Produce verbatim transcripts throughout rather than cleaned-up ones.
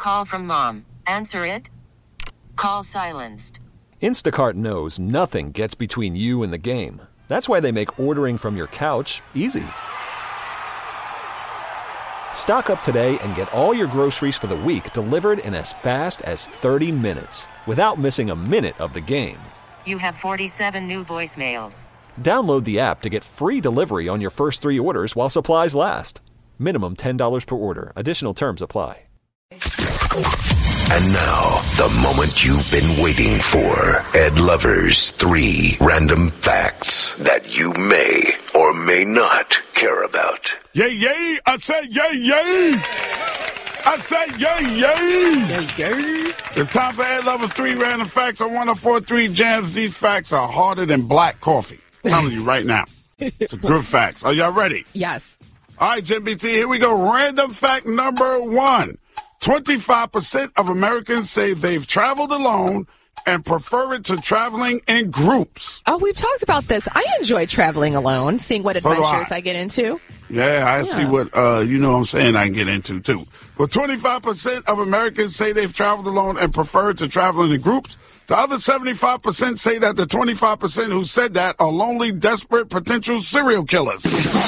call from mom. Answer it. Call silenced. Instacart knows nothing gets between you and the game. That's why they make ordering from your couch easy. Stock up today and get all your groceries for the week delivered in as fast as thirty minutes without missing a minute of the game. You have forty-seven new voicemails. Download the app to get free delivery on your first three orders while supplies last. Minimum ten dollars per order. Additional terms apply. And now, the moment you've been waiting for. Ed Lover's three random facts that you may or may not care about. Yay, yay! I said yay, yay! I said yay, yay! Yay, yay! It's time for Ed Lover's three random facts on one oh four point three Jams. These facts are harder than black coffee. I'm telling you right now. It's a good facts. Are y'all ready? Yes. All right, Jim B T, here we go. Random fact number one. twenty-five percent of Americans say they've traveled alone and prefer it to traveling in groups. Oh, we've talked about this. I enjoy traveling alone, seeing what So do adventures I. I get into. Yeah, I Yeah. see what, uh, you know what I'm saying, I can get into, too. But twenty-five percent of Americans say they've traveled alone and prefer to travel in groups. The other seventy-five percent say that the twenty-five percent who said that are lonely, desperate, potential serial killers.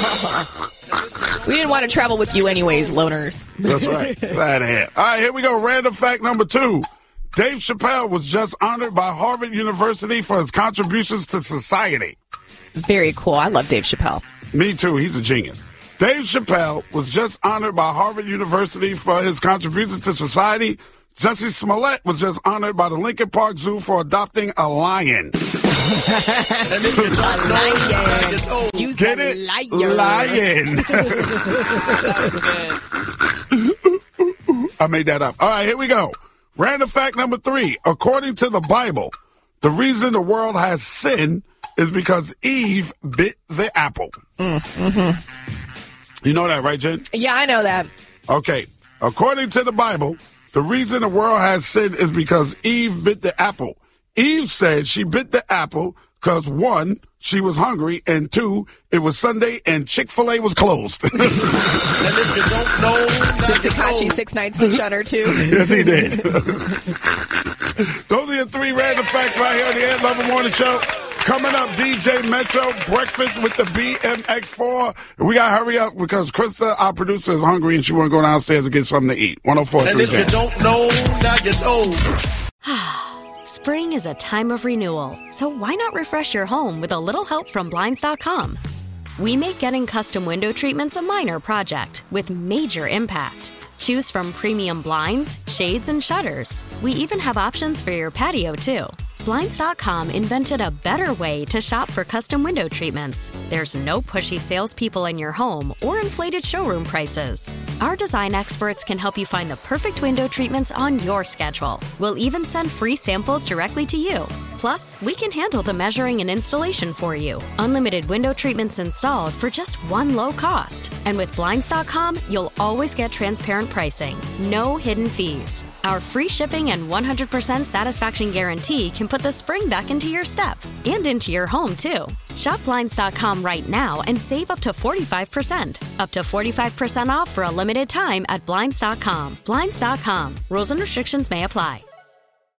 We didn't want to travel with you anyways, loners. That's right. Glad to have. All right, here we go. Random fact number two. Dave Chappelle was just honored by Harvard University for his contributions to society. Very cool. I love Dave Chappelle. Me too. He's a genius. Dave Chappelle was just honored by Harvard University for his contributions to society. Jussie Smollett was just honored by the Lincoln Park Zoo for adopting a lion. Lion. You Get it? Lion. I made that up. All right, here we go. Random fact number three. According to the Bible, the reason the world has sin is because Eve bit the apple. Mm-hmm. You know that, right, Jen? Yeah, I know that. Okay. According to the Bible, the reason the world has sin is because Eve bit the apple. Eve said she bit the apple because, one, she was hungry, and two, it was Sunday and Chick-fil-A was closed. And if you don't know, now Did you Tekashi know. Six Nights to Shudder too? Yes, he did. Those are your three random facts right here on the Ed Lover Morning Show. Coming up, D J Metro, breakfast with the B M X four. We got to hurry up because Krista, our producer, is hungry and she want to go downstairs and get something to eat. one oh four point And three if you Jams. don't know, now you know. Spring is a time of renewal, so why not refresh your home with a little help from Blinds dot com? We make getting custom window treatments a minor project with major impact. Choose from premium blinds, shades, and shutters. We even have options for your patio, too. Blinds dot com invented a better way to shop for custom window treatments. There's no pushy salespeople in your home or inflated showroom prices. Our design experts can help you find the perfect window treatments on your schedule. We'll even send free samples directly to you. Plus, we can handle the measuring and installation for you. Unlimited window treatments installed for just one low cost. And with Blinds dot com, you'll always get transparent pricing. No hidden fees. Our free shipping and one hundred percent satisfaction guarantee can put the spring back into your step and into your home, too. Shop Blinds dot com right now and save up to forty-five percent. Up to forty-five percent off for a limited time at Blinds dot com. Blinds dot com. Rules and restrictions may apply.